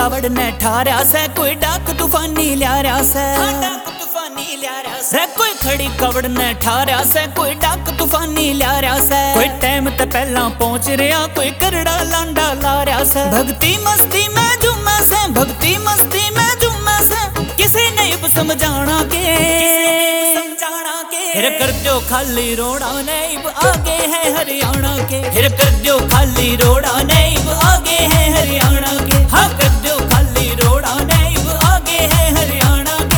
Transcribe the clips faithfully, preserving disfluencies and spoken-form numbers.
कावड़ ने ठारा से, कोई डाक तूफानी ल्यारा से, रे कोई खड़ी कवड़ ने ठारा से, कोई डाक तूफानी ल्यारा से। कोई टाइम ते पहला पहुंच रहा, कोई करड़ा लांडा लारा से। भक्ति मस्ती में झूमे से, भक्ति मस्ती में झूमे से, किसी ने अब समझाना के समझाना के। फिर कर दो खाली रोड़ा नहीं आगे है हरियाणा के, फिर कर दो खाली रोड़ा नहीं आगे है हरियाणा के। हाँ कर दो खाली रोड़ा नहीं आगे है हरियाणा के।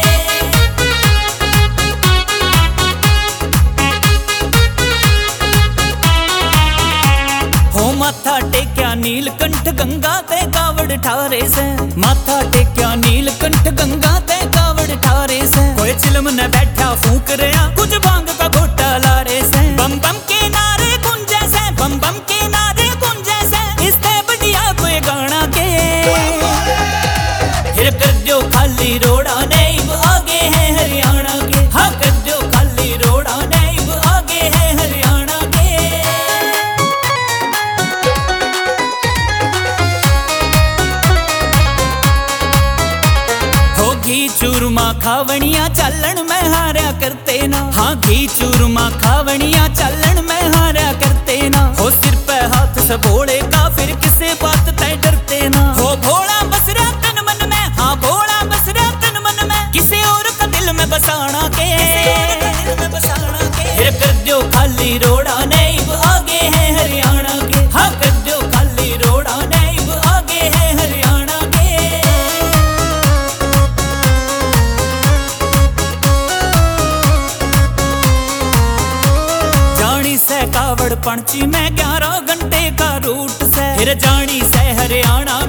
माथा टेक्या नीलकंठ गंगा ते कावड़ ठारे से, माथा टेक्या नीलकंठ गंगा ते कावड़ ठारे से। कोई चिलम न बैठा फूंक रहा, कुछ भांग का घोटा लारे से। बम बम के नारे गुंजे से, बम बम के नारे गुंजे से, इससे बढ़िया कोई गाना के। फिर कर दो खाली रोड़ा नहीं आगे है हरियाणा के। हाँ कर दो खाली रोड़ा नहीं आगे है हरियाणा के। घी चूरमा खावणिया चालन में हारा करते ना, हाँ घी चूरमा खावणिया चालन में हारा करते ना। हो सिर पे हाथ से भोले का, फिर किसे बात तय डरते ना। हो भोला बस रहा तन मन में, हाँ भोला बस रहा तन मन में, किसी और का दिल में बसाना के, दिल में बसाना के। फिर कर दो खाली रोड़ा नहीं आगे है हरियाणा के। हाँ कर दो खाली रोड़ा नहीं आगे है हरियाणा के। से कावड़ पणची में ग्यारह घंटे का रूट से, फिर जानी से हरियाणा